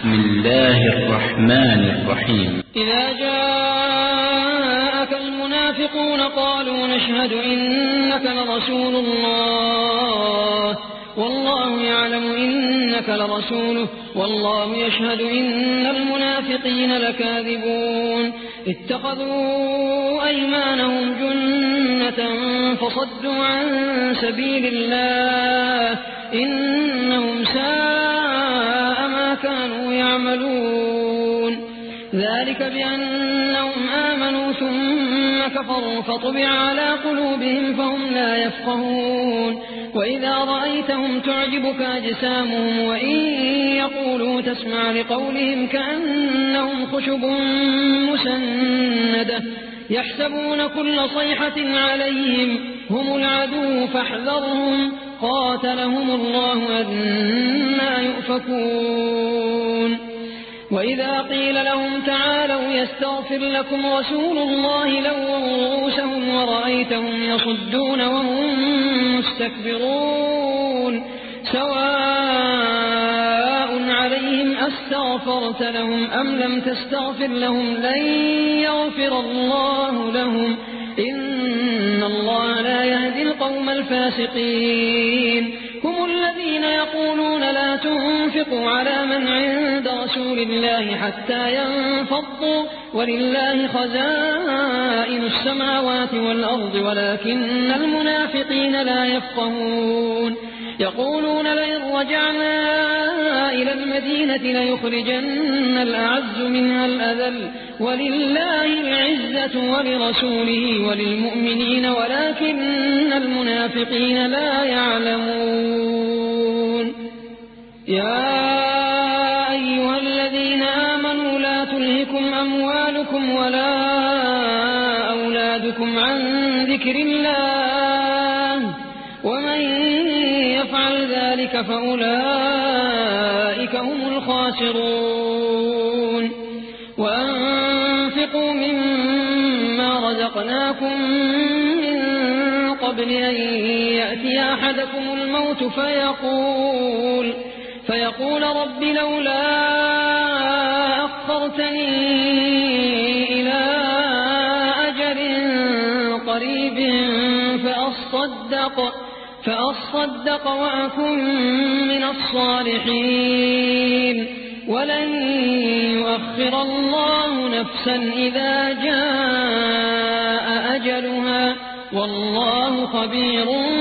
بسم الله الرحمن الرحيم. إذا جاءك المنافقون قالوا نشهد إنك لرسول الله والله يعلم إنك لرسوله والله يشهد إن المنافقين لكاذبون اتخذوا أيمانهم جنة فصدوا عن سبيل الله إنهم ساء ما كانوا يعملون ذلك بأنهم آمنوا ثم كفروا فطبع على قلوبهم فهم لا يفقهون وإذا رأيتهم تعجبك أجسامهم وإن يقولوا تسمع لقولهم كأنهم خشب مسندة يحسبون كل صيحة عليهم هم العدو فاحذرهم قاتلهم الله أنى يؤفكون وإذا قيل لهم تعالوا يستغفر لكم رسول الله لووا رؤوسهم ورأيتهم يصدون وهم مستكبرون سواء عليهم أستغفرت لهم أم لم تستغفر لهم لن يغفر الله لهم إن الله لا يهدي القوم الفاسقين هم الذين يقولون لا تنفقوا على من عند رسول الله حتى ينفضوا ولله خزائن السماوات والأرض ولكن المنافقين لا يفقهون يقولون لئن رجعنا إلى المدينة ليخرجن الأعز منها الأذل ولله العزة ولرسوله وللمؤمنين ولكن المنافقين لا يعلمون يا أيها الذين آمنوا لا تلهكم أموالكم ولا أولادكم عن ذكر الله ومن يفعل ذلك فأولئك هم الخاسرون وأنفقوا مما رزقناكم من قبل أن يأتي أحدكم الموت فيقول رب لولا أخرتني إلى أجل قريب فأصدق وأكن من الصالحين ولن يؤخر الله نفسا إذا جاء أجلها والله خبير